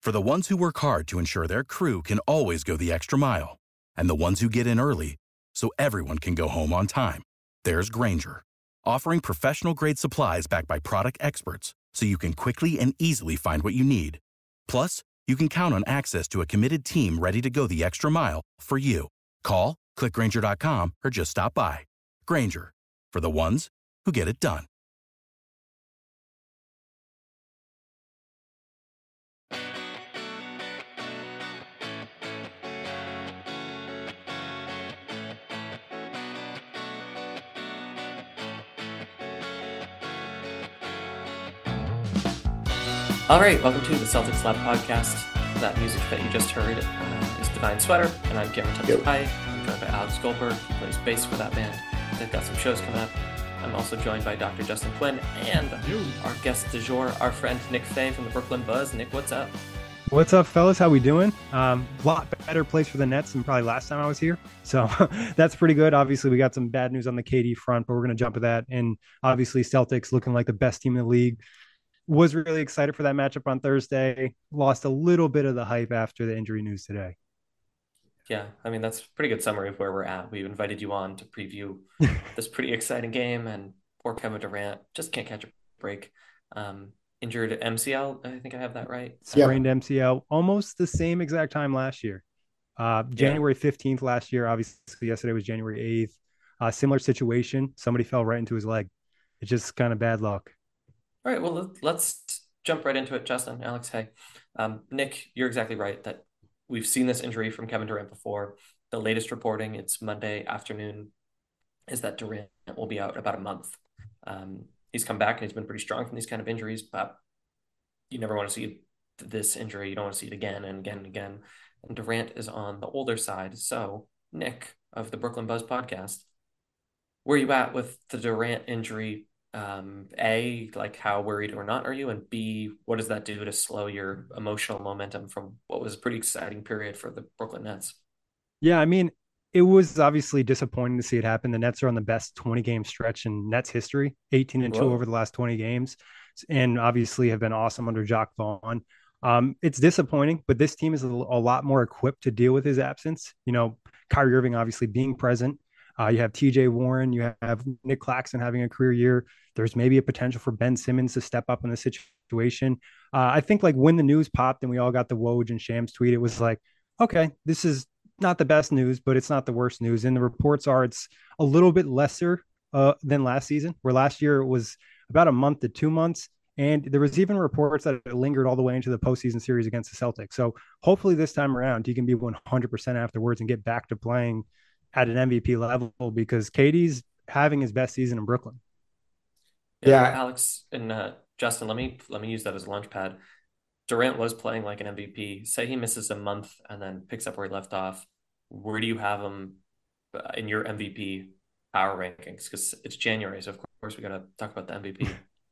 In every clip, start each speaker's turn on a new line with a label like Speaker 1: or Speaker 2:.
Speaker 1: For the ones who work hard to ensure their crew can always go the extra mile, and the ones who get in early so everyone can go home on time, there's Grainger, offering professional-grade supplies backed by product experts so you can quickly and easily find what you need. Plus, you can count on access to a committed team ready to go the extra mile for you. Call, click Grainger.com, or just stop by. Grainger, for the ones who get it done.
Speaker 2: All right, welcome to the Celtics Lab podcast. That music that you just heard is Divine Sweater, and I'm Cameron Tubbs-Pye. I'm joined by Alex Goldberg, who plays bass for that band. They've got some shows coming up. I'm also joined by Dr. Justin Quinn and our guest du jour, our friend Nick Fay from the Brooklyn Buzz. Nick, what's up?
Speaker 3: What's up, fellas? How we doing? Lot better place for the Nets than probably last time I was here. So that's pretty good. Obviously, we got some bad news on the KD front, but we're going to jump to that. And obviously, Celtics looking like the best team in the league. Was really excited for that matchup on Thursday. Lost a little bit of the hype after the injury news today.
Speaker 2: Yeah, I mean, that's a pretty good summary of where we're at. We invited you on to preview this pretty exciting game, and poor Kevin Durant just can't catch a break. Injured MCL, I think I have that right.
Speaker 3: Sprained MCL, almost the same exact time last year. January 15th last year. Obviously, yesterday was January 8th. Similar situation. Somebody fell right into his leg. It's just kind of bad luck.
Speaker 2: All right, well, let's jump right into it, Justin, Alex, hey. Nick, you're exactly right that we've seen this injury from Kevin Durant before. The latest reporting, it's Monday afternoon, is that Durant will be out about a month. He's come back and he's been pretty strong from these kind of injuries, but you never want to see this injury. You don't want to see it again and again and again. And Durant is on the older side. So, Nick of the Brooklyn Buzz podcast, where are you at with the Durant injury? A, like how worried or not are you? And B, what does that do to slow your emotional momentum from what was a pretty exciting period for the Brooklyn Nets?
Speaker 3: Yeah, I mean, it was obviously disappointing to see it happen. The Nets are on the best 20-game stretch in Nets history, 18-2 over the last 20 games, and obviously have been awesome under Jacque Vaughn. It's disappointing, but this team is a lot more equipped to deal with his absence. You know, Kyrie Irving obviously being present. You have TJ Warren, you have Nick Claxton having a career year. There's maybe a potential for Ben Simmons to step up in the situation. I think like when the news popped and we all got the Woj and Shams tweet, it was like, okay, this is not the best news, but it's not the worst news. And the reports are it's a little bit lesser than last season, where last year it was about a month to 2 months. And there was even reports that it lingered all the way into the postseason series against the Celtics. So hopefully this time around, he can be 100% afterwards and get back to playing at an MVP level, because KD's having his best season in Brooklyn.
Speaker 2: Yeah. Alex and Justin, let me use that as a launch pad. Durant was playing like an MVP. Say he misses a month and then picks up where he left off. Where do you have him in your MVP power rankings? Because it's January, so of course we got to talk about the MVP.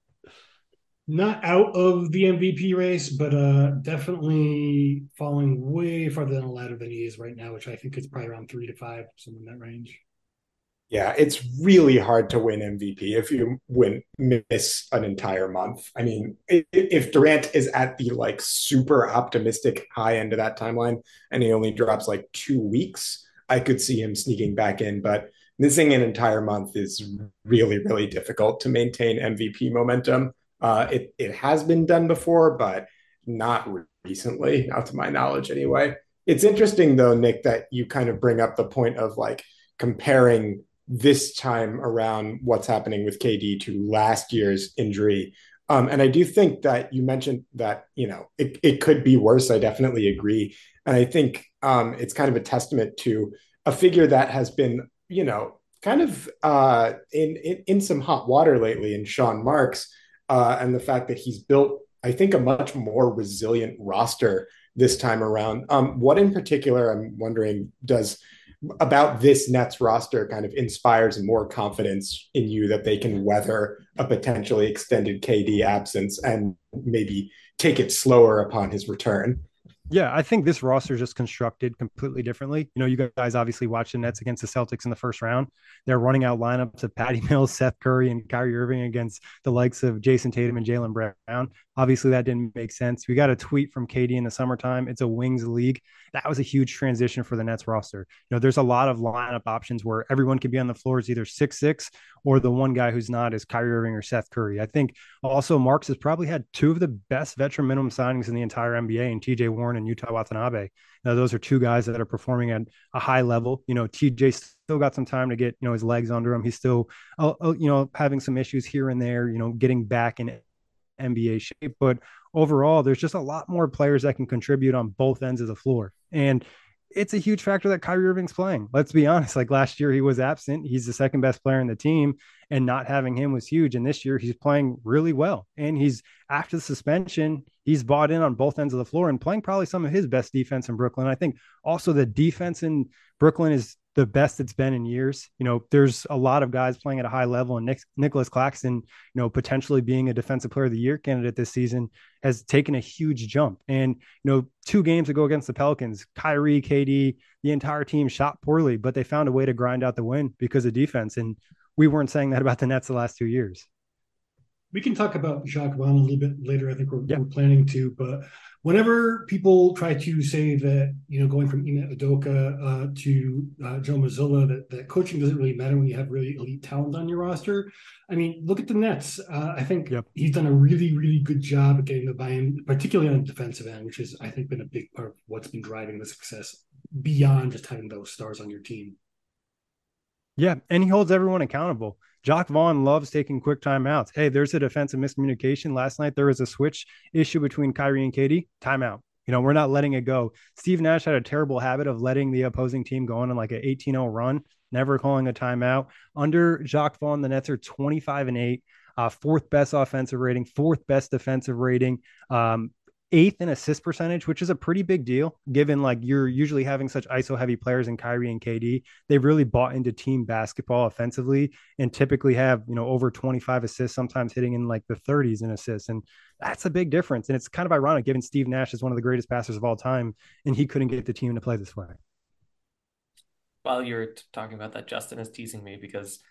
Speaker 4: Not out of the MVP race, but definitely falling way farther down the ladder than he is right now, which I think is probably around 3 to 5, somewhere in that range.
Speaker 5: Yeah, it's really hard to win MVP if you miss an entire month. I mean, if Durant is at the like super optimistic high end of that timeline and he only drops like 2 weeks, I could see him sneaking back in. But missing an entire month is really, really difficult to maintain MVP momentum. It has been done before, but not recently, not to my knowledge anyway. It's interesting though, Nick, that you kind of bring up the point of like comparing this time around what's happening with KD to last year's injury. And I do think that you mentioned that, you know, it could be worse. I definitely agree. And I think it's kind of a testament to a figure that has been, you know, kind of in some hot water lately in Sean Marks, and the fact that he's built, I think, a much more resilient roster this time around. What in particular, I'm wondering, does about this Nets roster kind of inspires more confidence in you that they can weather a potentially extended KD absence and maybe take it slower upon his return?
Speaker 3: Yeah, I think this roster is just constructed completely differently. You know, you guys obviously watched the Nets against the Celtics in the first round. They're running out lineups of Patty Mills, Seth Curry, and Kyrie Irving against the likes of Jason Tatum and Jaylen Brown. Obviously, that didn't make sense. We got a tweet from KD in the summertime. It's a wings league. That was a huge transition for the Nets roster. There's a lot of lineup options where everyone can be on the floor as either 6'6", or the one guy who's not is Kyrie Irving or Seth Curry. I think also Marks has probably had two of the best veteran minimum signings in the entire NBA in TJ Warren and Yuta Watanabe. Now, those are two guys that are performing at a high level. TJ still got some time to get, his legs under him. He's still, having some issues here and there, getting back in NBA shape. But overall, there's just a lot more players that can contribute on both ends of the floor. And it's a huge factor that Kyrie Irving's playing. Let's be honest. Like last year, he was absent. He's the second best player in the team, and not having him was huge. And this year, he's playing really well. And he's, after the suspension, he's bought in on both ends of the floor and playing probably some of his best defense in Brooklyn. I think also the defense in Brooklyn is the best it's been in years. There's a lot of guys playing at a high level, and Nicholas Claxton, potentially being a defensive player of the year candidate this season, has taken a huge jump. And, 2 games ago against the Pelicans, Kyrie, KD, the entire team shot poorly, but they found a way to grind out the win because of defense. And we weren't saying that about the Nets the last 2 years.
Speaker 4: We can talk about Jacques Vaughn a little bit later. I think we're planning to, but whenever people try to say that, going from Ime Udoka to Joe Mazzulla, that coaching doesn't really matter when you have really elite talent on your roster. I mean, look at the Nets. I think he's done a really, really good job at getting the buy-in, particularly on the defensive end, which has, I think, been a big part of what's been driving the success beyond just having those stars on your team.
Speaker 3: Yeah, and he holds everyone accountable. Jacques Vaughn loves taking quick timeouts. Hey, there's a defensive miscommunication. Last night, there was a switch issue between Kyrie and KD. Timeout. We're not letting it go. Steve Nash had a terrible habit of letting the opposing team go on like an 18-0 run, never calling a timeout. Under Jacques Vaughn, the Nets are 25-8, fourth best offensive rating, fourth best defensive rating, eighth in assist percentage, which is a pretty big deal given like you're usually having such ISO heavy players in Kyrie and KD. They've really bought into team basketball offensively and typically have, over 25 assists, sometimes hitting in like the 30s in assists. And that's a big difference. And it's kind of ironic given Steve Nash is one of the greatest passers of all time, and he couldn't get the team to play this way.
Speaker 2: While you're talking about that, Justin is teasing me because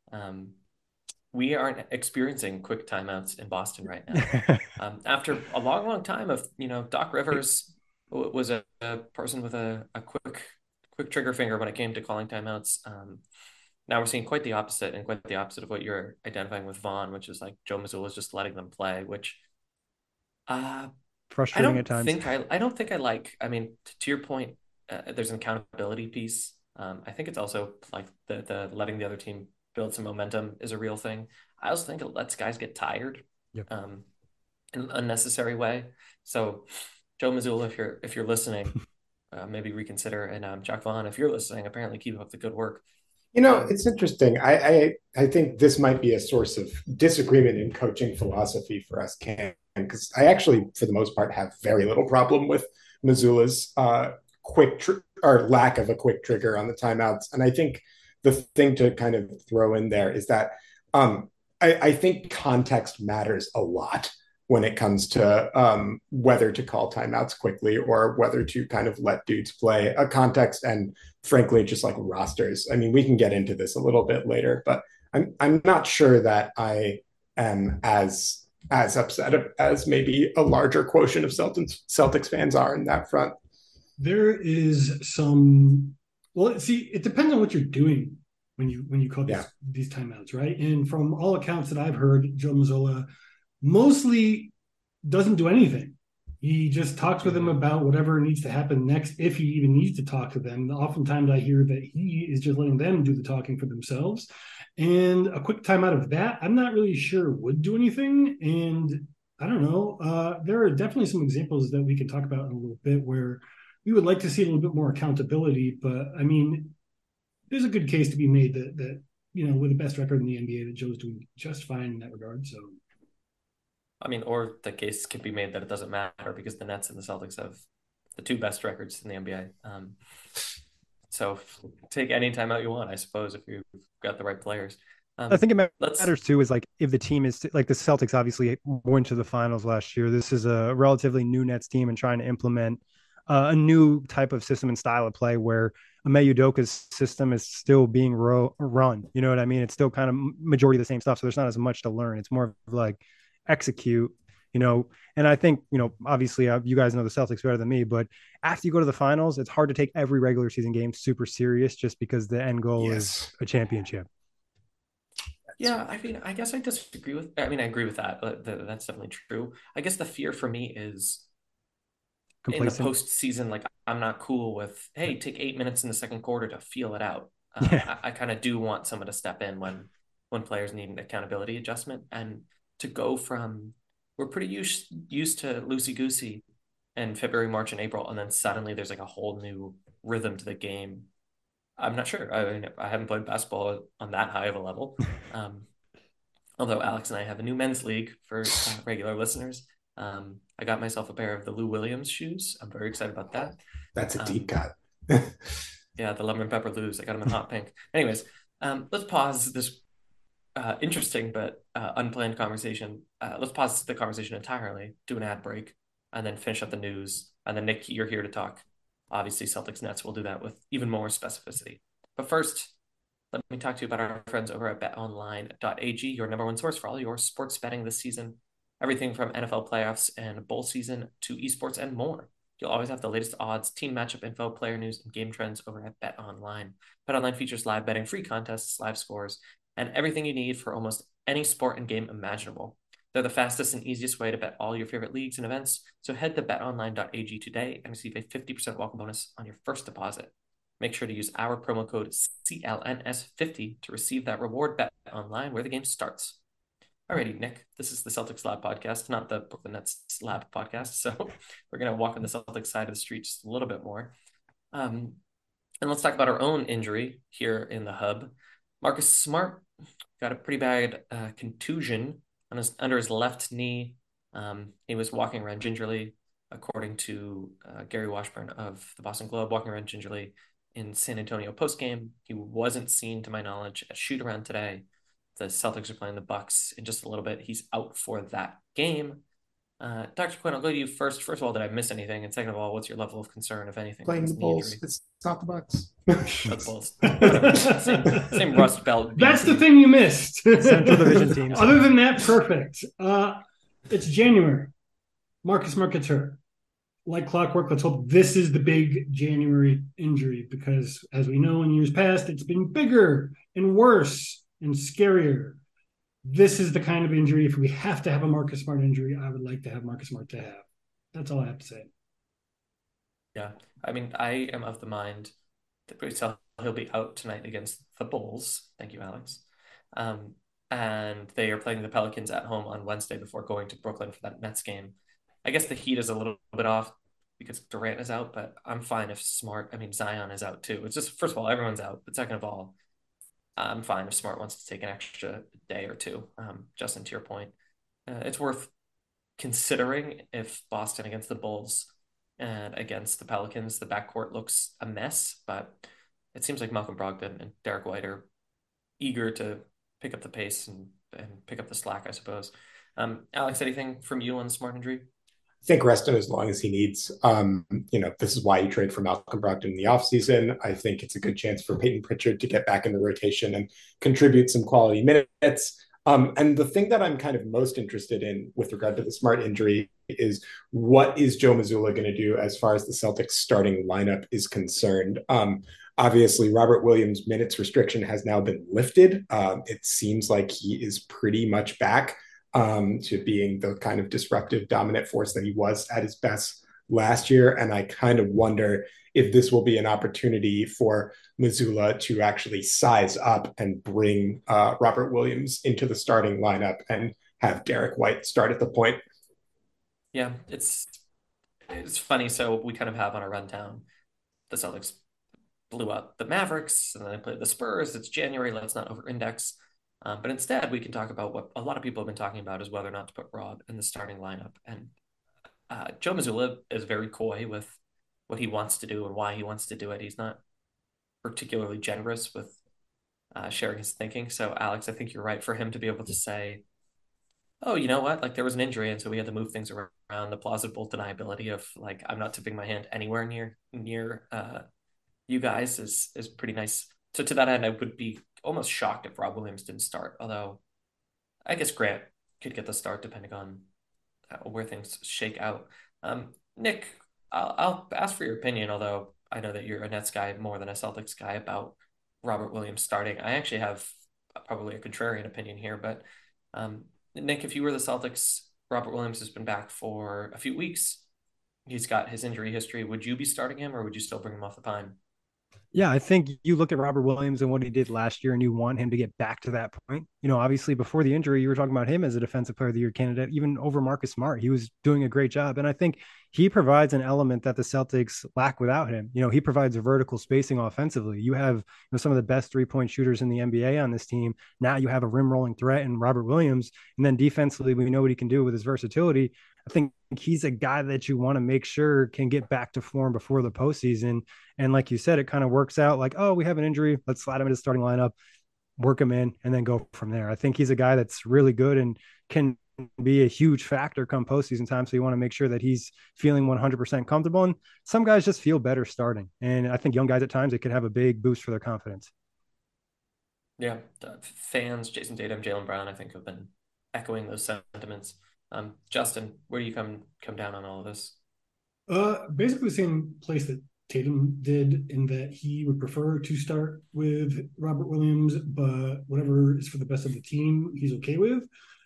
Speaker 2: we aren't experiencing quick timeouts in Boston right now. After a long, long time of, Doc Rivers was a person with a quick trigger finger when it came to calling timeouts. Now we're seeing quite the opposite, and quite the opposite of what you're identifying with Vaughn, which is like Joe Mazzulla is just letting them play, which
Speaker 3: frustrating at times.
Speaker 2: I don't think I like. I mean, to your point, there's an accountability piece. I think it's also like the letting the other team build some momentum is a real thing. I also think it lets guys get tired in an unnecessary way. So Joe Mazzulla, if you're listening, maybe reconsider. And Jacques Vaughn, if you're listening, apparently keep up the good work.
Speaker 5: It's interesting. I think this might be a source of disagreement in coaching philosophy for us, Cam, because I actually, for the most part, have very little problem with Mazzulla's or lack of a quick trigger on the timeouts. And I think the thing to kind of throw in there is that I think context matters a lot when it comes to whether to call timeouts quickly or whether to kind of let dudes play. A context and frankly, just like rosters. I mean, we can get into this a little bit later, but I'm not sure that I am as upset as maybe a larger quotient of Celtics fans are in that front.
Speaker 4: There is some. Well, see, it depends on what you're doing when you call these timeouts, right? And from all accounts that I've heard, Joe Mazzulla mostly doesn't do anything. He just talks with them about whatever needs to happen next, if he even needs to talk to them. Oftentimes I hear that he is just letting them do the talking for themselves. And a quick timeout of that, I'm not really sure would do anything. And I don't know. There are definitely some examples that we can talk about in a little bit where we would like to see a little bit more accountability, but I mean, there's a good case to be made that with the best record in the NBA, that Joe's doing just fine in that regard. So,
Speaker 2: I mean, or the case can be made that it doesn't matter because the Nets and the Celtics have the 2 best records in the NBA. So take any timeout you want, I suppose, if you've got the right players.
Speaker 3: I think it matters too is like if the team is like the Celtics obviously went to the finals last year. This is a relatively new Nets team and trying to implement a new type of system and style of play where Ime Udoka's system is still being run. You know what I mean? It's still kind of majority of the same stuff. So there's not as much to learn. It's more of like execute. And I think, obviously you guys know the Celtics better than me, but after you go to the finals, it's hard to take every regular season game super serious just because the end goal is a championship.
Speaker 2: Yeah, I mean, I guess I disagree with, I mean, I agree with that. That's definitely true. I guess the fear for me is complacent. In the postseason, like I'm not cool with, hey, take 8 minutes in the second quarter to feel it out. I kind of do want someone to step in when players need an accountability adjustment, and to go from, we're pretty used to loosey goosey in February, March, and April, and then suddenly there's like a whole new rhythm to the game. I'm not sure. I mean, I haven't played basketball on that high of a level. Although Alex and I have a new men's league for regular listeners. I got myself a pair of the Lou Williams shoes. I'm very excited about that.
Speaker 5: That's a deep cut.
Speaker 2: Yeah, the lemon pepper Lou's. I got them in hot pink. Anyways, let's pause this interesting but unplanned conversation. Let's pause the conversation entirely, do an ad break, and then finish up the news. And then Nick, you're here to talk. Obviously, Celtics Nets. We'll do that with even more specificity. But first, let me talk to you about our friends over at betonline.ag, your number one source for all your sports betting this season. Everything from NFL playoffs and bowl season to esports and more. You'll always have the latest odds, team matchup info, player news, and game trends over at BetOnline. BetOnline features live betting, free contests, live scores, and everything you need for almost any sport and game imaginable. They're the fastest and easiest way to bet all your favorite leagues and events. So head to betonline.ag today and receive a 50% welcome bonus on your first deposit. Make sure to use our promo code CLNS50 to receive that reward. Bet online where the game starts. Alrighty, Nick, this is the Celtics Lab podcast, not the Brooklyn Nets Lab podcast. So we're going to walk on the Celtics side of the street just a little bit more. And let's talk about our own injury here in the hub. Marcus Smart got a pretty bad contusion under his left knee. He was walking around gingerly, according to Gary Washburn of the Boston Globe, walking around gingerly in San Antonio postgame. He wasn't seen, to my knowledge, at shoot around today. The Celtics are playing the Bucks in just a little bit. He's out for that game. Dr. Quinn, I'll go to you first. First of all, did I miss anything? And second of all, what's your level of concern, if anything?
Speaker 5: Playing the Bulls. It's not the Bucks.
Speaker 2: The Bulls. Same Rust Belt.
Speaker 4: That's the thing you missed.
Speaker 3: Central Division teams.
Speaker 4: Other than that, perfect. It's January. Marcus Smart gets hurt. Like clockwork, let's hope this is the big January injury, because as we know in years past, it's been bigger and worse and scarier. This is the kind of injury, if we have to have a Marcus Smart injury, I would like to have Marcus Smart to have. That's all I have to say.
Speaker 2: Yeah. I mean, I am of the mind that he'll be out tonight against the Bulls. Thank you, Alex. And they are playing the Pelicans at home on Wednesday before going to Brooklyn for that Nets game. I guess the heat is a little bit off because Durant is out, but I'm fine if Zion is out too. It's just, first of all, everyone's out. But second of all, I'm fine if Smart wants to take an extra day or two. Justin, to your point, it's worth considering if Boston against the Bulls and against the Pelicans, the backcourt looks a mess, but it seems like Malcolm Brogdon and Derek White are eager to pick up the pace and pick up the slack, I suppose. Alex, anything from you on the Smart injury?
Speaker 5: I think rest him as long as he needs. This is why you trade for Malcolm Brogdon in the offseason. I think it's a good chance for Peyton Pritchard to get back in the rotation and contribute some quality minutes. And the thing that I'm kind of most interested in with regard to the Smart injury is, what is Joe Mazzulla going to do as far as the Celtics starting lineup is concerned? Obviously, Robert Williams' minutes restriction has now been lifted. It seems like he is pretty much back to being the kind of disruptive, dominant force that he was at his best last year. And I kind of wonder if this will be an opportunity for Mazzulla to actually size up and bring Robert Williams into the starting lineup and have Derek White start at the point.
Speaker 2: Yeah, it's funny. So we kind of have on a rundown, the Celtics blew out the Mavericks and then they played the Spurs. It's January. Let's not over-index. But instead, we can talk about what a lot of people have been talking about, is whether or not to put Rob in the starting lineup. And Joe Mazzulla is very coy with what he wants to do and why he wants to do it. He's not particularly generous with sharing his thinking. So, Alex, I think you're right for him to be able to say, oh, you know what? Like, there was an injury, and so we had to move things around. The plausible deniability of, like, I'm not tipping my hand anywhere near you guys is pretty nice. So to that end, I would be almost shocked if Rob Williams didn't start, although I guess Grant could get the start depending on where things shake out. Nick, I'll ask for your opinion, although I know that you're a Nets guy more than a Celtics guy about Robert Williams starting. I actually have probably a contrarian opinion here, but Nick, if you were the Celtics, Robert Williams has been back for a few weeks. He's got his injury history. Would you be starting him, or would you still bring him off the pine?
Speaker 3: Yeah, I think you look at Robert Williams and what he did last year, and you want him to get back to that point. Obviously before the injury, you were talking about him as a defensive player of the year candidate, even over Marcus Smart. He was doing a great job. And I think he provides an element that the Celtics lack without him. He provides a vertical spacing offensively. You have some of the best 3-point shooters in the NBA on this team. Now you have a rim rolling threat in Robert Williams. And then defensively, we know what he can do with his versatility. I think he's a guy that you want to make sure can get back to form before the postseason. And like you said, it kind of works out like, oh, we have an injury. Let's slide him into the starting lineup, work him in, and then go from there. I think he's a guy that's really good and can be a huge factor come postseason time. So you want to make sure that he's feeling 100% comfortable. And some guys just feel better starting. And I think young guys at times, it could have a big boost for their confidence.
Speaker 2: Yeah, the fans, Jason Tatum, Jaylen Brown, I think have been echoing those sentiments. Justin, where do you come down on all of this?
Speaker 4: Basically the same place that Tatum did, in that he would prefer to start with Robert Williams, but whatever is for the best of the team, he's okay with.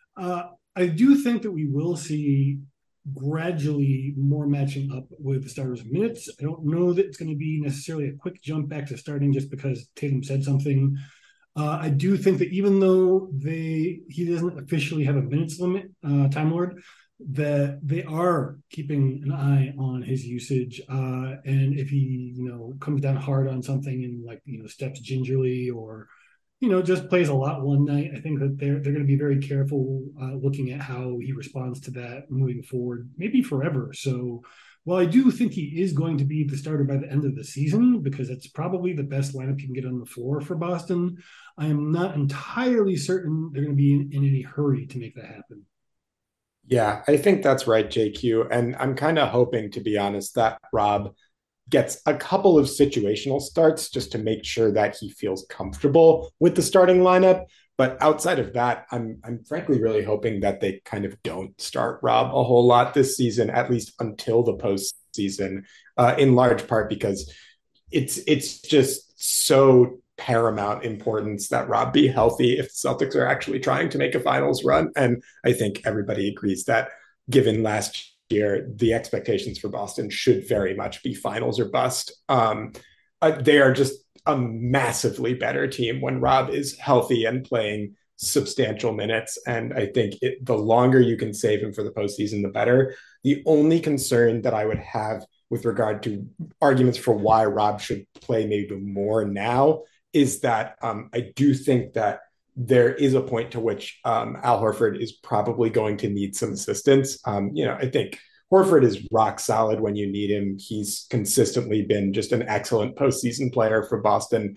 Speaker 4: I do think that we will see gradually more matching up with the starters' minutes. I don't know that it's going to be necessarily a quick jump back to starting just because Tatum said something. I do think that even though he doesn't officially have a minutes limit, Time Lord, that they are keeping an eye on his usage. And if he, comes down hard on something and steps gingerly or, just plays a lot one night, I think that they're going to be very careful looking at how he responds to that moving forward, maybe forever. So while I do think he is going to be the starter by the end of the season, because it's probably the best lineup you can get on the floor for Boston, I am not entirely certain they're going to be in any hurry to make that happen.
Speaker 5: Yeah, I think that's right, JQ. And I'm kind of hoping, to be honest, that Rob gets a couple of situational starts just to make sure that he feels comfortable with the starting lineup. But outside of that, I'm frankly really hoping that they kind of don't start Rob a whole lot this season, at least until the postseason, in large part because it's just so paramount importance that Rob be healthy if the Celtics are actually trying to make a finals run. And I think everybody agrees that given last year, the expectations for Boston should very much be finals or bust. They are just a massively better team when Rob is healthy and playing substantial minutes. And I think the longer you can save him for the postseason, the better. The only concern that I would have with regard to arguments for why Rob should play maybe more now is that I do think that there is a point to which Al Horford is probably going to need some assistance. I think Horford is rock solid when you need him. He's consistently been just an excellent postseason player for Boston.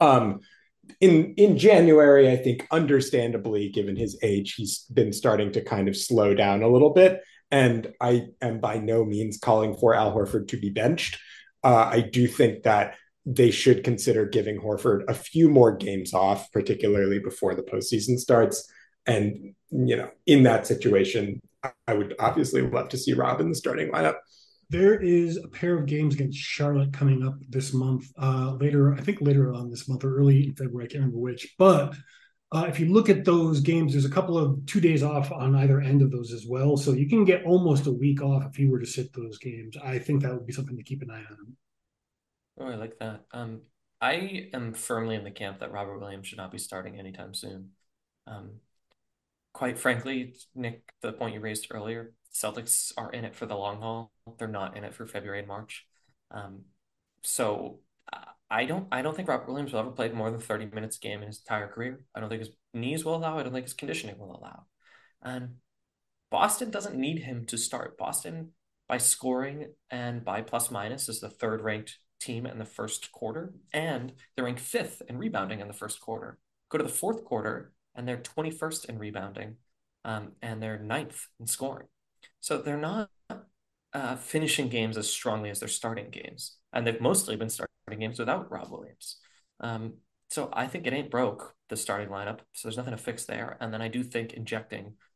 Speaker 5: In January, I think understandably, given his age, he's been starting to kind of slow down a little bit. And I am by no means calling for Al Horford to be benched. I do think that they should consider giving Horford a few more games off, particularly before the postseason starts. And, in that situation, I would obviously love to see Rob in the starting lineup.
Speaker 4: There is a pair of games against Charlotte coming up this month, later on this month or early in February. I can't remember which. But if you look at those games, there's a couple of 2 days off on either end of those as well. So you can get almost a week off if you were to sit those games. I think that would be something to keep an eye on.
Speaker 2: Oh, I like that. I am firmly in the camp that Robert Williams should not be starting anytime soon. Quite frankly, Nick, the point you raised earlier, Celtics are in it for the long haul. They're not in it for February and March. So I don't think Robert Williams will ever play more than 30 minutes a game in his entire career. I don't think his knees will allow. I don't think his conditioning will allow. And Boston doesn't need him to start. Boston, by scoring and by plus minus, is the third ranked team in the first quarter, and they're ranked fifth in rebounding in the first quarter. Go to the fourth quarter, and they're 21st in rebounding, and they're ninth in scoring. So they're not finishing games as strongly as they're starting games, and they've mostly been starting games without Rob Williams. So I think it ain't broke, the starting lineup, so there's nothing to fix there. And then I do think injecting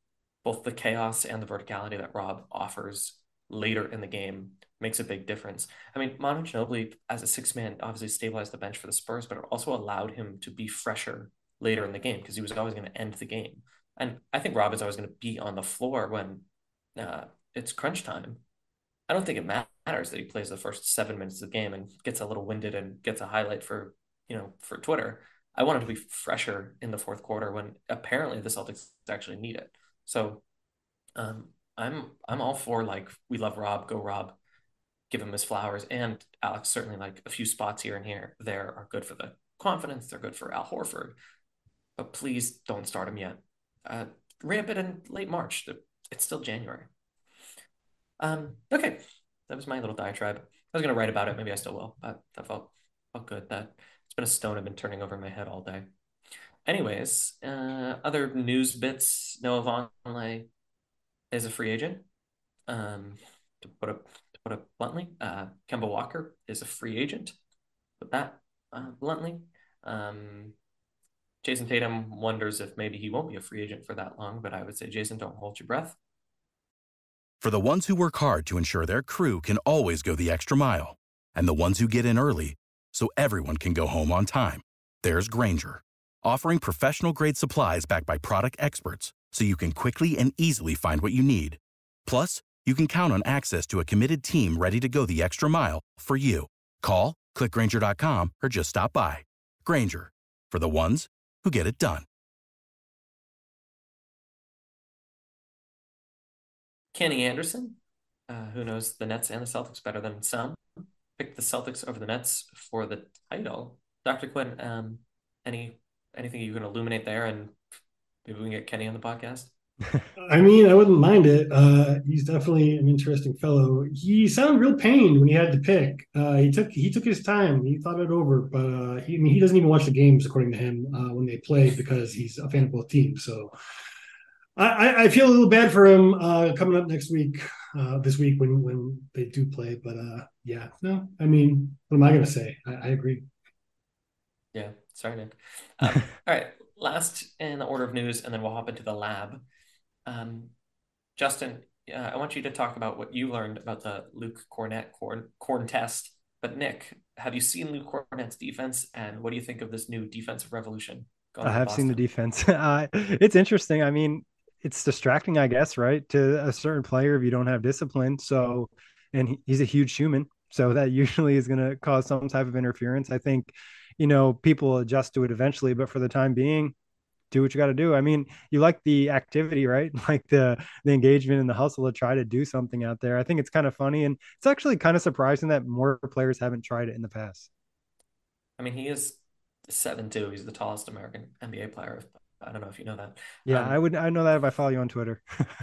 Speaker 2: both the chaos and the verticality that Rob offers later in the game makes a big difference. I mean, Manu Ginobili as a six-man obviously stabilized the bench for the Spurs, but it also allowed him to be fresher later in the game because he was always going to end the game. And I think Rob is always going to be on the floor when it's crunch time. I don't think it matters that he plays the first 7 minutes of the game and gets a little winded and gets a highlight for Twitter. I want him to be fresher in the fourth quarter when apparently the Celtics actually need it. So I'm all for, like, we love Rob, go Rob, give him his flowers. And Alex, certainly, like, a few spots here and there are good for the confidence. They're good for Al Horford, but please don't start him yet. Ramp it in late March. It's still January. Okay, that was my little diatribe. I was going to write about it. Maybe I still will, but that felt good. That it's been a stone I've been turning over in my head all day. Anyways, other news bits. Noah Vonleh is a free agent. To put it bluntly, Kemba Walker is a free agent. Put that bluntly. Jason Tatum wonders if maybe he won't be a free agent for that long, but I would say, Jason, don't hold your breath.
Speaker 1: For the ones who work hard to ensure their crew can always go the extra mile, and the ones who get in early so everyone can go home on time, there's Grainger, offering professional-grade supplies backed by product experts so you can quickly and easily find what you need. Plus, you can count on access to a committed team ready to go the extra mile for you. Call, click Grainger.com, or just stop by. Grainger, for the ones who get it done.
Speaker 2: Kenny Anderson, who knows the Nets and the Celtics better than some, picked the Celtics over the Nets for the title. Dr. Quinn, anything you can illuminate there, and maybe we can get Kenny on the podcast?
Speaker 4: I mean, I wouldn't mind it. He's definitely an interesting fellow. He sounded real pained when he had to pick. He took his time. He thought it over, but he doesn't even watch the games, according to him, when they play, because he's a fan of both teams. So I feel a little bad for him coming up this week when they do play. But yeah, no, I mean, what am I going to say? I agree.
Speaker 2: Yeah, sorry, Nick. All right, last in the order of news, and then we'll hop into the lab. Justin, I want you to talk about what you learned about the Luke Kornet corn test. But Nick, have you seen Luke Kornet's defense, and what do you think of this new defensive revolution going on in
Speaker 3: I have
Speaker 2: Boston?
Speaker 3: seen the defense. It's interesting. I mean, it's distracting, I guess, right, to a certain player if you don't have discipline. So, and he's a huge human, so that usually is going to cause some type of interference. I think, people adjust to it eventually, but for the time being, do what you got to do. I mean, you like the activity, right? Like the engagement and the hustle to try to do something out there. I think it's kind of funny, and it's actually kind of surprising that more players haven't tried it in the past.
Speaker 2: I mean, he is 7'2". He's the tallest American NBA player. I don't know if you know that.
Speaker 3: Yeah, I know that if I follow you on Twitter.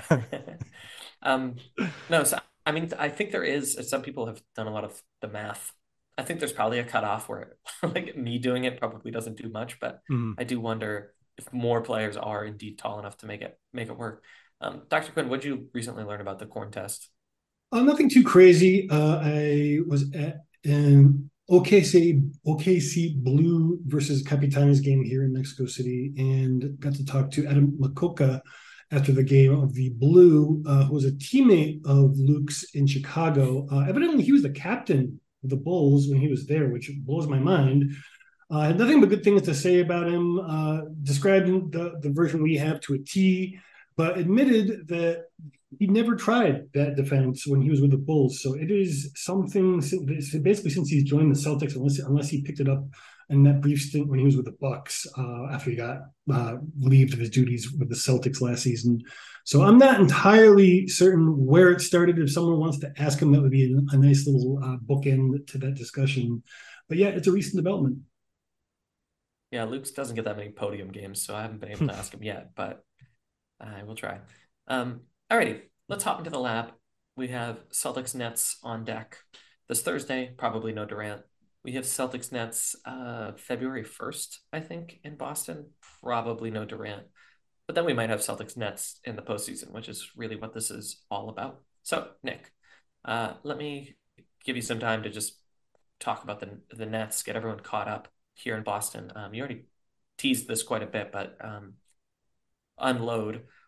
Speaker 2: No, so I mean, I think there is. Some people have done a lot of the math. I think there's probably a cutoff where, like, me doing it probably doesn't do much, but I do wonder if more players are indeed tall enough to make it work. Dr. Quinn, what did you recently learn about the corn test?
Speaker 4: Nothing too crazy. I was at an OKC Blue versus Capitanes game here in Mexico City and got to talk to Adam Makoka after the game of the Blue, who was a teammate of Luke's in Chicago. Evidently, he was the captain of the Bulls when he was there, which blows my mind. Had nothing but good things to say about him, described the version we have to a T, but admitted that he never tried that defense when he was with the Bulls. So it is something basically since he's joined the Celtics, unless he picked it up in that brief stint when he was with the Bucks after he got relieved of his duties with the Celtics last season. So I'm not entirely certain where it started. If someone wants to ask him, that would be a nice little bookend to that discussion. But yeah, it's a recent development.
Speaker 2: Yeah, Luke doesn't get that many podium games, so I haven't been able to ask him yet, but I will try. Alrighty, let's hop into the lab. We have Celtics Nets on deck this Thursday. Probably no Durant. We have Celtics Nets February 1st, I think, in Boston. Probably no Durant. But then we might have Celtics Nets in the postseason, which is really what this is all about. So, Nick, let me give you some time to just talk about the Nets, get everyone caught up here in Boston. You already teased this quite a bit, but unload.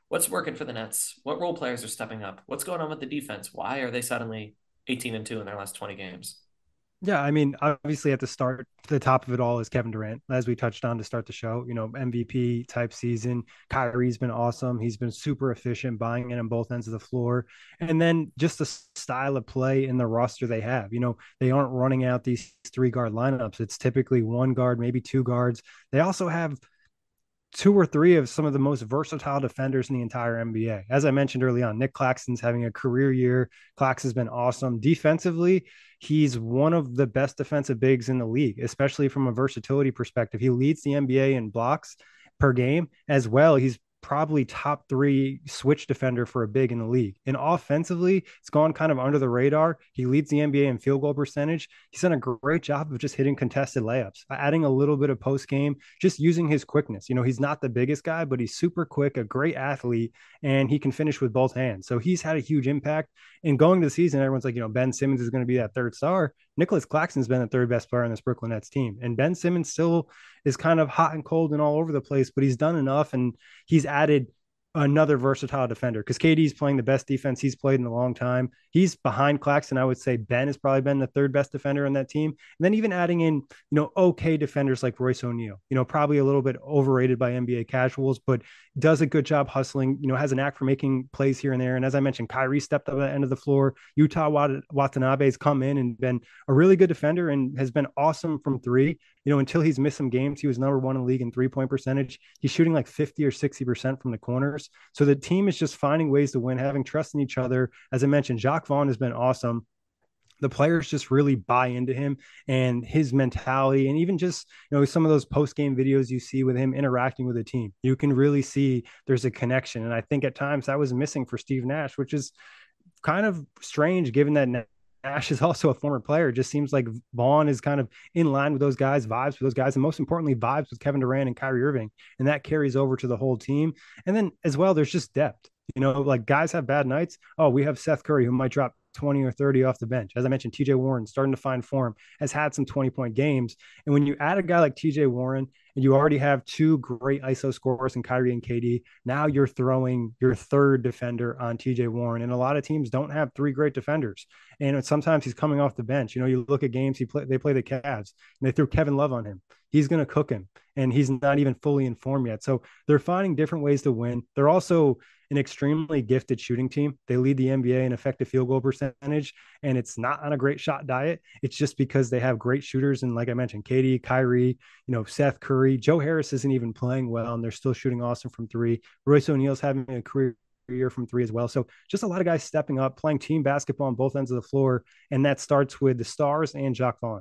Speaker 2: What's working for the Nets? What role players are stepping up? What's going on with the defense? Why are they suddenly 18-2 in their last 20 games?
Speaker 3: Yeah, I mean, obviously at the top of it all is Kevin Durant, as we touched on to start the show. MVP type season. Kyrie's been awesome. He's been super efficient, buying in on both ends of the floor. And then just the style of play in the roster they have. They aren't running out these 3 guard lineups. It's typically 1 guard, maybe 2 guards. They also have 2 or 3 of some of the most versatile defenders in the entire NBA. As I mentioned early on, Nick Claxton's having a career year. Clax has been awesome. Defensively, he's one of the best defensive bigs in the league, especially from a versatility perspective. He leads the NBA in blocks per game as well. He's probably top 3 switch defender for a big in the league. And offensively, it's gone kind of under the radar. He leads the NBA in field goal percentage. He's done a great job of just hitting contested layups, adding a little bit of post game, just using his quickness. He's not the biggest guy, but he's super quick, a great athlete, and he can finish with both hands. So he's had a huge impact. And going to the season, everyone's like, Ben Simmons is going to be that third star. Nicholas Claxton's been the third best player on this Brooklyn Nets team. And Ben Simmons still is kind of hot and cold and all over the place, but he's done enough, and he's added another versatile defender because KD's playing the best defense he's played in a long time. He's behind Claxton. I would say Ben has probably been the third best defender on that team. And then even adding in, okay defenders like Royce O'Neal, probably a little bit overrated by NBA casuals, but does a good job hustling, has an knack for making plays here and there. And as I mentioned, Kyrie stepped up at the end of the floor. Yuta Watanabe has come in and been a really good defender and has been awesome from 3. Until he's missed some games, he was number 1 in the league in 3-point percentage. He's shooting like 50 or 60% from the corners. So the team is just finding ways to win, having trust in each other. As I mentioned, Jacques Vaughn has been awesome. The players just really buy into him and his mentality. And even just, some of those post-game videos you see with him interacting with the team, you can really see there's a connection. And I think at times that was missing for Steve Nash, which is kind of strange given that Nash is also a former player. It just seems like Vaughn is kind of in line with those guys, vibes with those guys, and most importantly, vibes with Kevin Durant and Kyrie Irving. And that carries over to the whole team. And then as well, there's just depth. Like guys have bad nights. Oh, we have Seth Curry who might drop 20 or 30 off the bench. As I mentioned, TJ Warren starting to find form, has had some 20-point games. And when you add a guy like TJ Warren and you already have 2 great ISO scorers in Kyrie and KD, now you're throwing your third defender on TJ Warren. And a lot of teams don't have 3 great defenders. And sometimes he's coming off the bench. You look at games they play the Cavs and they threw Kevin Love on him. He's going to cook him and he's not even fully in form yet. So they're finding different ways to win. They're also an extremely gifted shooting team. They lead the NBA in effective field goal percentage, and it's not on a great shot diet. It's just because they have great shooters. And like I mentioned, KD, Kyrie, Seth Curry, Joe Harris isn't even playing well, and they're still shooting awesome from 3. Royce O'Neal's having a career year from 3 as well. So just a lot of guys stepping up, playing team basketball on both ends of the floor. And that starts with the stars and Jacques Vaughn.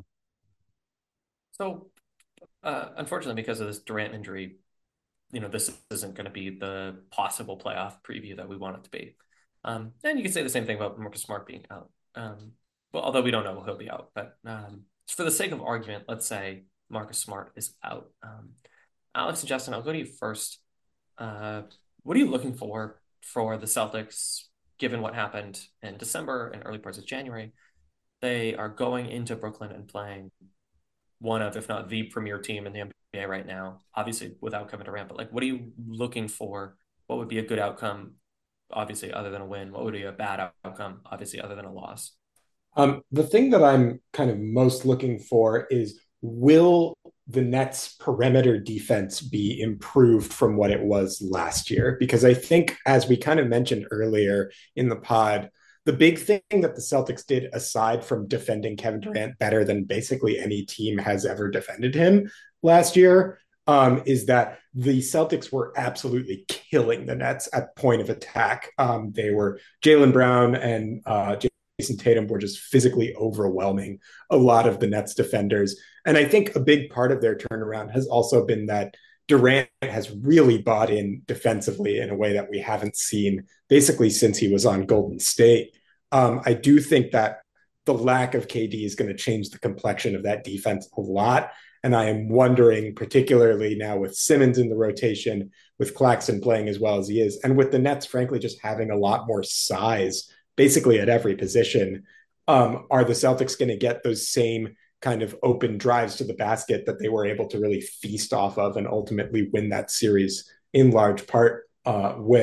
Speaker 2: So unfortunately, because of this Durant injury, this isn't going to be the possible playoff preview that we want it to be. And you can say the same thing about Marcus Smart being out. Well, although we don't know he'll be out, but for the sake of argument, let's say Marcus Smart is out. Alex and Justin, I'll go to you first. What are you looking for the Celtics, given what happened in December and early parts of January? They are going into Brooklyn and playing one of, if not the premier team in the NBA right now, obviously without Kevin Durant, but what are you looking for? What would be a good outcome, obviously, other than a win? What would be a bad outcome, obviously, other than a loss?
Speaker 5: The thing that I'm kind of most looking for is, will the Nets' perimeter defense be improved from what it was last year? Because I think, as we kind of mentioned earlier in the pod, the big thing that the Celtics did, aside from defending Kevin Durant better than basically any team has ever defended him last year, is that the Celtics were absolutely killing the Nets at point of attack. They were Jaylen Brown and Jason Tatum were just physically overwhelming a lot of the Nets defenders. And I think a big part of their turnaround has also been that Durant has really bought in defensively in a way that we haven't seen basically since he was on Golden State. I do think that the lack of KD is going to change the complexion of that defense a lot. And I am wondering, particularly now with Simmons in the rotation, with Claxton playing as well as he is, and with the Nets, frankly, just having a lot more size basically at every position, are the Celtics going to get those same kind of open drives to the basket that they were able to really feast off of and ultimately win that series in large part with?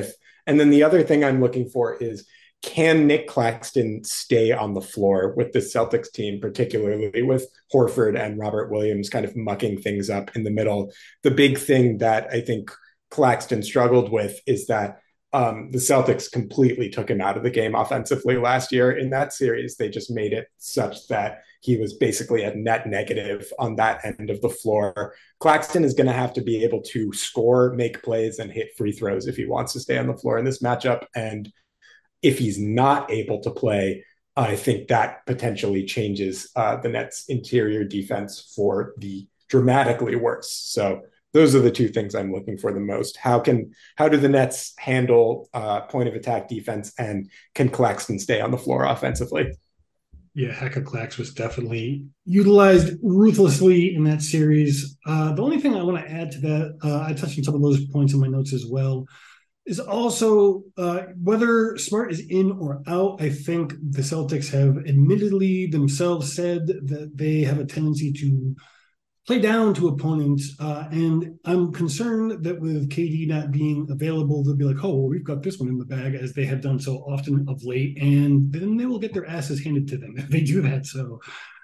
Speaker 5: And then the other thing I'm looking for is, can Nick Claxton stay on the floor with the Celtics team, particularly with Horford and Robert Williams kind of mucking things up in the middle? The big thing that I think Claxton struggled with is that the Celtics completely took him out of the game offensively last year. In that series, they just made it such that he was basically a net negative on that end of the floor. Claxton is going to have to be able to score, make plays, and hit free throws if he wants to stay on the floor in this matchup. And if he's not able to play, I think that potentially changes the Nets' interior defense for the dramatically worse. So those are the two things I'm looking for the most. How do the Nets handle point of attack defense, and can Claxton stay on the floor offensively?
Speaker 4: Yeah, Hecka Clax was definitely utilized ruthlessly in that series. The only thing I want to add to that, I touched on some of those points in my notes as well, is also whether Smart is in or out. I think the Celtics have admittedly themselves said that they have a tendency to play down to opponents. And I'm concerned that with KD not being available, they'll be like, oh, well, we've got this one in the bag, as they have done so often of late. And then they will get their asses handed to them if they do that. So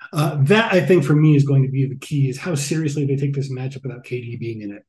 Speaker 4: that, I think, for me, is going to be the key, is how seriously they take this matchup without KD being in it.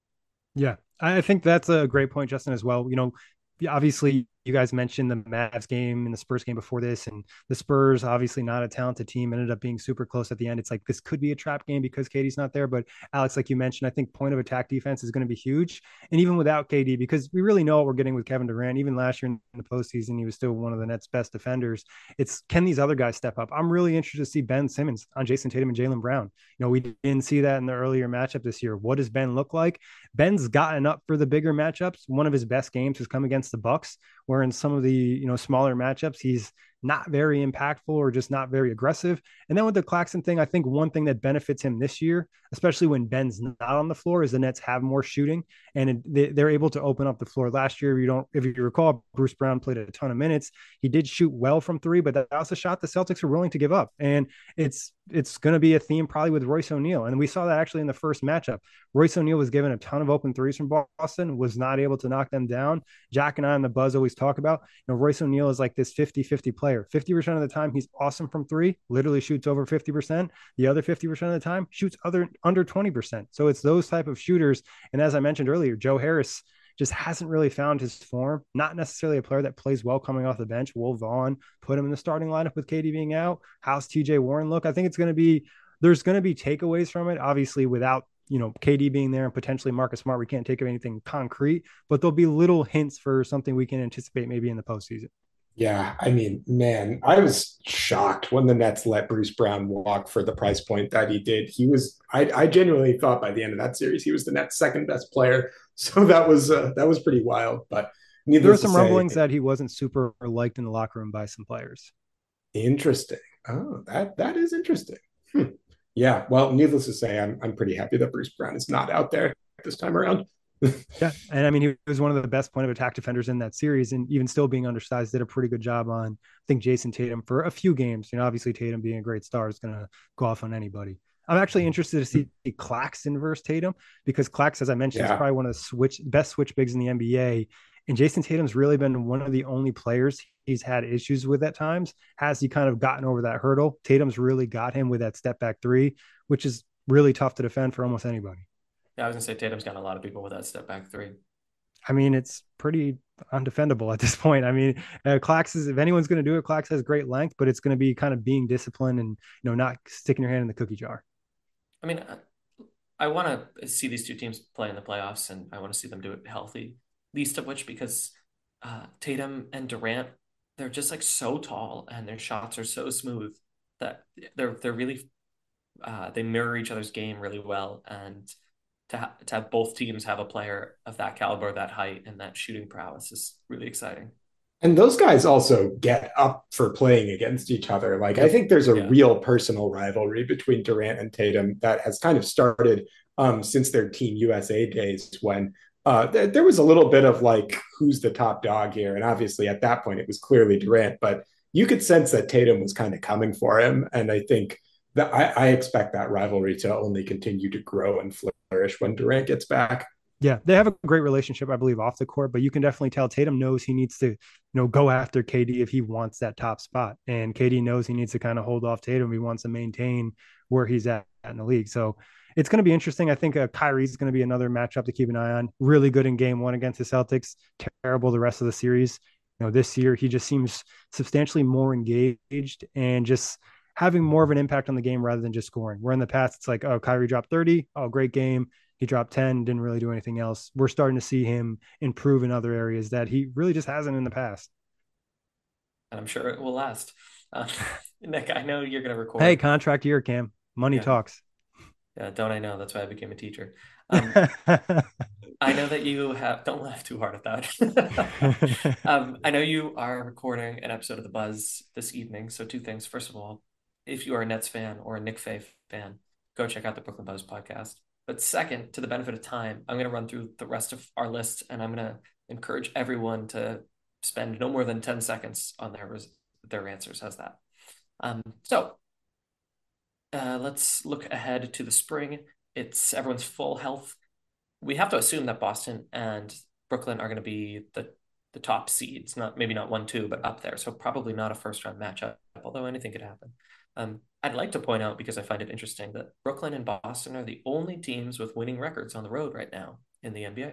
Speaker 3: Yeah, I think that's a great point, Justin, as well. Obviously, you guys mentioned the Mavs game and the Spurs game before this, and the Spurs, obviously not a talented team, ended up being super close at the end. It's like, this could be a trap game because KD's not there. But Alex, like you mentioned, I think point of attack defense is going to be huge. And even without KD, because we really know what we're getting with Kevin Durant. Even last year in the postseason, he was still one of the Nets' best defenders. It's, can these other guys step up? I'm really interested to see Ben Simmons on Jason Tatum and Jaylen Brown. We didn't see that in the earlier matchup this year. What does Ben look like? Ben's gotten up for the bigger matchups. One of his best games has come against the Bucks, where in some of the smaller matchups, he's not very impactful or just not very aggressive. And then with the Claxton thing, I think one thing that benefits him this year, especially when Ben's not on the floor, is the Nets have more shooting, and they're able to open up the floor. Last year, if you recall, Bruce Brown played a ton of minutes. He did shoot well from three, but that was a shot the Celtics were willing to give up. And it's going to be a theme probably with Royce O'Neal. And we saw that actually in the first matchup. Royce O'Neal was given a ton of open threes from Boston, was not able to knock them down. Jack and I on the Buzz always talk about, Royce O'Neal is like this 50-50 player. 50% of the time, he's awesome from three, literally shoots over 50%. The other 50% of the time, shoots under 20%. So it's those type of shooters. And as I mentioned earlier, Joe Harris just hasn't really found his form. Not necessarily a player that plays well coming off the bench. Will Vaughn put him in the starting lineup with KD being out. How's TJ Warren look? I think there's going to be takeaways from it. Obviously, without KD being there and potentially Marcus Smart, we can't take anything concrete, but there'll be little hints for something we can anticipate maybe in the postseason.
Speaker 5: Yeah, I mean, man, I was shocked when the Nets let Bruce Brown walk for the price point that he did. I genuinely thought by the end of that series, he was the Nets' second best player. So that was pretty wild. But
Speaker 3: there were some rumblings that he wasn't super liked in the locker room by some players.
Speaker 5: Interesting. Oh, that is interesting. Yeah. Well, needless to say, I'm pretty happy that Bruce Brown is not out there this time around.
Speaker 3: Yeah. And I mean, he was one of the best point of attack defenders in that series, and even still being undersized, did a pretty good job on, I think, Jason Tatum for a few games. Obviously Tatum being a great star is going to go off on anybody. I'm actually interested to see Claxton versus Tatum, because Clax, as I mentioned, is probably one of the best switch bigs in the NBA. And Jason Tatum's really been one of the only players he's had issues with at times. Has he kind of gotten over that hurdle? Tatum's really got him with that step back three, which is really tough to defend for almost anybody.
Speaker 2: Yeah, I was going to say Tatum's got a lot of people with that step back three.
Speaker 3: I mean, it's pretty undefendable at this point. I mean, Clax if anyone's going to do it, Clax has great length, but it's going to be kind of being disciplined and, not sticking your hand in the cookie jar.
Speaker 2: I mean, I want to see these two teams play in the playoffs, and I want to see them do it healthy, least of which because Tatum and Durant, they're just like so tall and their shots are so smooth that they're really, they mirror each other's game really well. And to have both teams have a player of that caliber, that height, and that shooting prowess is really exciting.
Speaker 5: And those guys also get up for playing against each other. Like, I think there's a real personal rivalry between Durant and Tatum that has kind of started since their Team USA days, when there was a little bit of like, who's the top dog here? And obviously at that point, it was clearly Durant, but you could sense that Tatum was kind of coming for him. And I think that I expect that rivalry to only continue to grow and flourish when Durant gets back.
Speaker 3: Yeah, they have a great relationship, I believe, off the court, but you can definitely tell Tatum knows he needs to, go after KD if he wants that top spot. And KD knows he needs to kind of hold off Tatum. He wants to maintain where he's at in the league. So it's going to be interesting. I think Kyrie's going to be another matchup to keep an eye on. Really good in game one against the Celtics, terrible the rest of the series. This year he just seems substantially more engaged and just having more of an impact on the game rather than just scoring. Where in the past, it's like, oh, Kyrie dropped 30. Oh, great game. He dropped 10, didn't really do anything else. We're starting to see him improve in other areas that he really just hasn't in the past.
Speaker 2: And I'm sure it will last. Nick, I know you're going to record.
Speaker 3: Hey, contract year, Cam. Money talks.
Speaker 2: Yeah, don't I know? That's why I became a teacher. I know that you don't laugh too hard at that. I know you are recording an episode of The Buzz this evening. So two things. First of all, if you are a Nets fan or a Nick Faye fan, go check out the Brooklyn Buzz podcast. But second, to the benefit of time, I'm going to run through the rest of our list, and I'm going to encourage everyone to spend no more than 10 seconds on their answers. How's that? Let's look ahead to the spring. It's everyone's full health. We have to assume that Boston and Brooklyn are going to be the top seeds, maybe not 1-2, but up there. So probably not a first round matchup, although anything could happen. I'd like to point out, because I find it interesting, that Brooklyn and Boston are the only teams with winning records on the road right now in the NBA.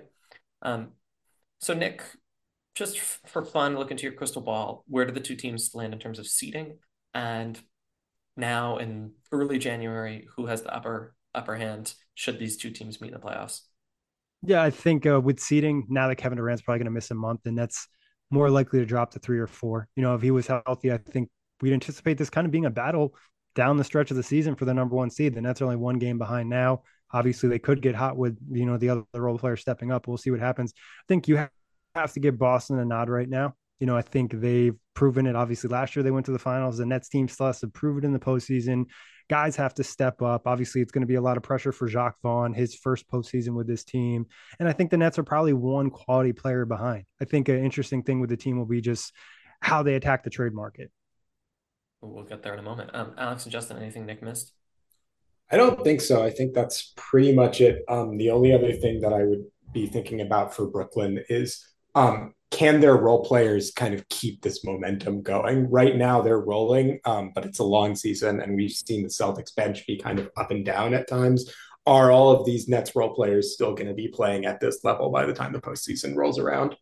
Speaker 2: So Nick, just for fun, look into your crystal ball. Where do the two teams land in terms of seeding? And now in early January, who has the upper hand should these two teams meet in the playoffs?
Speaker 3: Yeah, I think with seeding, now that Kevin Durant's probably going to miss a month, and that's more likely to drop to 3 or 4. If he was healthy, I think we'd anticipate this kind of being a battle down the stretch of the season for the number 1 seed. The Nets are only 1 game behind now. Obviously, they could get hot with, the other role players stepping up. We'll see what happens. I think you have to give Boston a nod right now. I think they've proven it. Obviously, last year they went to the finals. The Nets team still has to prove it in the postseason. Guys have to step up. Obviously, it's going to be a lot of pressure for Jacques Vaughn, his first postseason with this team. And I think the Nets are probably one quality player behind. I think an interesting thing with the team will be just how they attack the trade market.
Speaker 2: We'll get there in a moment. Alex and Justin, anything Nick missed?
Speaker 5: I don't think so. I think that's pretty much it. The only other thing that I would be thinking about for Brooklyn is can their role players kind of keep this momentum going? Right now they're rolling, but it's a long season, and we've seen the Celtics bench be kind of up and down at times. Are all of these Nets role players still going to be playing at this level by the time the postseason rolls around?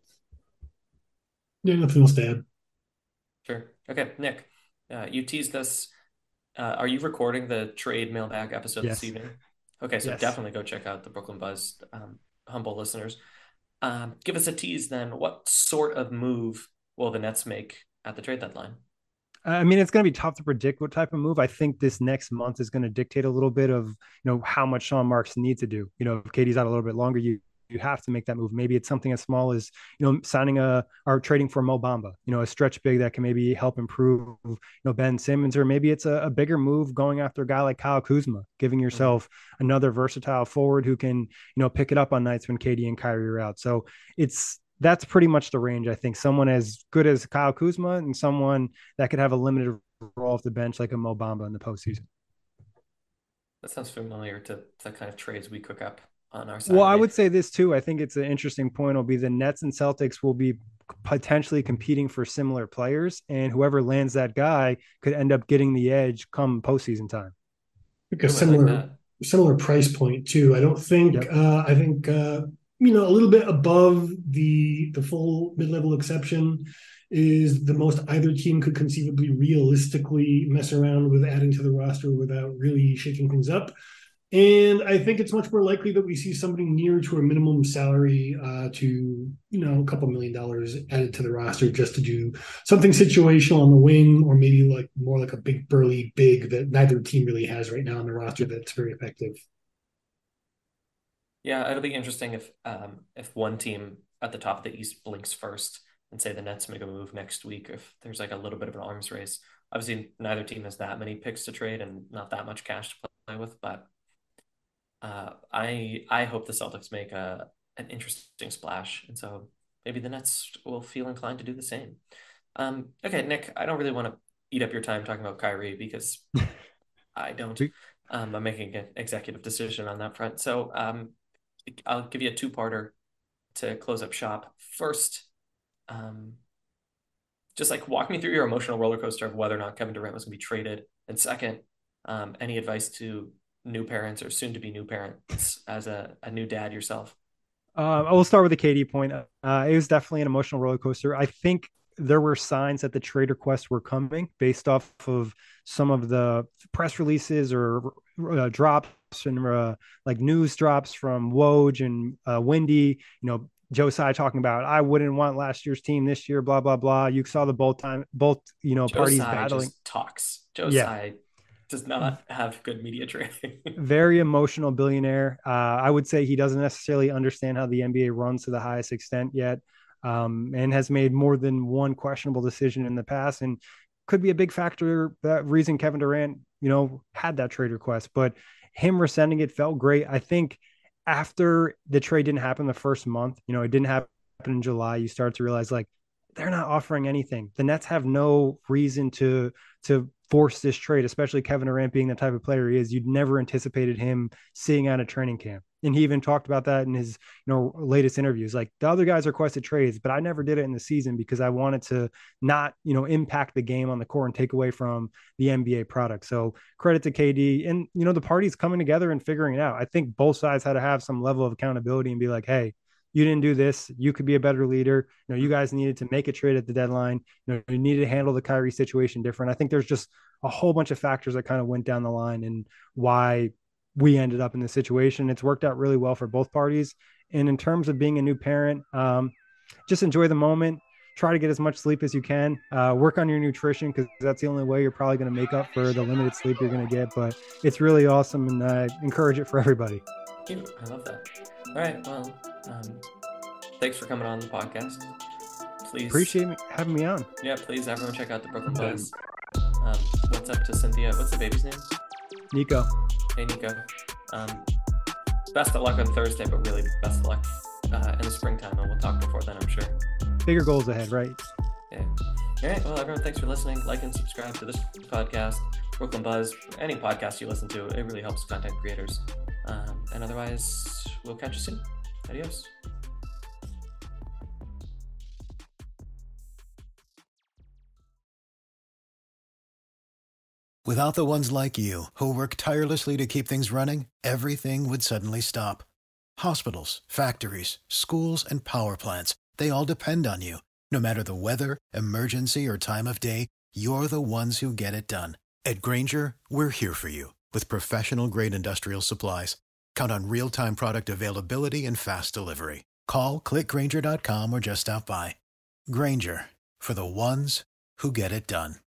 Speaker 4: Yeah, nothing else to add.
Speaker 2: Sure. Okay, Nick, you teased us. Are you recording the trade mailbag episode this evening? Okay, so definitely go check out the Brooklyn Buzz, humble listeners. Give us a tease then. What sort of move will the Nets make at the trade deadline?
Speaker 3: I mean, it's going to be tough to predict what type of move. I think this next month is going to dictate a little bit of, how much Sean Marks needs to do. If KD's out a little bit longer, you have to make that move. Maybe it's something as small as, signing or trading for Mo Bamba, a stretch big that can maybe help improve, Ben Simmons, or maybe it's a bigger move going after a guy like Kyle Kuzma, giving yourself another versatile forward who can, pick it up on nights when KD and Kyrie are out. So that's pretty much the range. I think someone as good as Kyle Kuzma and someone that could have a limited role off the bench like a Mo Bamba in the postseason.
Speaker 2: That sounds familiar to the kind of trades we cook up on our side.
Speaker 3: Well, I would say this too. I think it's an interesting point. Will be the Nets and Celtics will be potentially competing for similar players, and whoever lands that guy could end up getting the edge come postseason time.
Speaker 4: Like a similar price point too. I don't think. I think a little bit above the full mid-level exception is the most either team could conceivably realistically mess around with adding to the roster without really shaking things up. And I think it's much more likely that we see somebody near to a minimum salary to, a couple $1 million added to the roster just to do something situational on the wing, or maybe more like a big burly big that neither team really has right now on the roster that's very effective.
Speaker 2: Yeah, it'll be interesting if one team at the top of the East blinks first and say the Nets make a move next week, if there's a little bit of an arms race. Obviously, neither team has that many picks to trade and not that much cash to play with, but I hope the Celtics make an interesting splash, and so maybe the Nets will feel inclined to do the same. Okay, Nick, I don't really want to eat up your time talking about Kyrie because I don't. I'm making an executive decision on that front. So I'll give you a two-parter to close up shop. First, just like walk me through your emotional roller coaster of whether or not Kevin Durant was going to be traded. And second, any advice to new parents or soon to be new parents as a new dad yourself?
Speaker 3: I will start with the KD point. It was definitely an emotional roller coaster. I think there were signs that the trade requests were coming based off of some of the press releases or drops and like news drops from Woj and Wendy, Joe Tsai talking about, I wouldn't want last year's team this year, blah, blah, blah. You saw the both
Speaker 2: Joe
Speaker 3: parties
Speaker 2: Tsai
Speaker 3: battling.
Speaker 2: just talks. Joe Tsai does not have good media training.
Speaker 3: Very emotional billionaire. I would say he doesn't necessarily understand how the NBA runs to the highest extent yet, and has made more than one questionable decision in the past, and could be a big factor that reason Kevin Durant, had that trade request. But him rescinding it felt great. I think after the trade didn't happen the first month, it didn't happen in July, you start to realize like they're not offering anything. The Nets have no reason to force this trade, especially Kevin Durant being the type of player he is. You'd never anticipated him sitting out of training camp. And he even talked about that in his latest interviews. Like, the other guys requested trades, but I never did it in the season because I wanted to not, impact the game on the court and take away from the NBA product. So credit to KD and, the parties coming together and figuring it out. I think both sides had to have some level of accountability and be like, hey, you didn't do this. You could be a better leader. You guys needed to make a trade at the deadline. You needed to handle the Kyrie situation different. I think there's just a whole bunch of factors that kind of went down the line and why we ended up in this situation. It's worked out really well for both parties. And in terms of being a new parent, just enjoy the moment. Try to get as much sleep as you can. Work on your nutrition because that's the only way you're probably going to make up for the limited sleep you're going to get. But it's really awesome, and I encourage it for everybody.
Speaker 2: Cute. I love that. All right. Well, thanks for coming on the podcast. Please
Speaker 3: appreciate having me on.
Speaker 2: Yeah, please everyone check out the Brooklyn Buzz. What's up to Cynthia? What's the baby's name?
Speaker 3: Nico.
Speaker 2: Hey, Nico. Best of luck on Thursday, but really best of luck in the springtime, and we'll talk before then, I'm sure.
Speaker 3: Bigger goals ahead, right?
Speaker 2: Yeah. All right. Well, everyone, thanks for listening. Like and subscribe to this podcast, Brooklyn Buzz, any podcast you listen to. It really helps content creators. And otherwise, we'll catch you soon. Adios.
Speaker 6: Without the ones like you, who work tirelessly to keep things running, everything would suddenly stop. Hospitals, factories, schools, and power plants, they all depend on you. No matter the weather, emergency, or time of day, you're the ones who get it done. At Grainger, we're here for you with professional-grade industrial supplies. Count on real-time product availability and fast delivery. Call, click Grainger.com, or just stop by. Grainger, for the ones who get it done.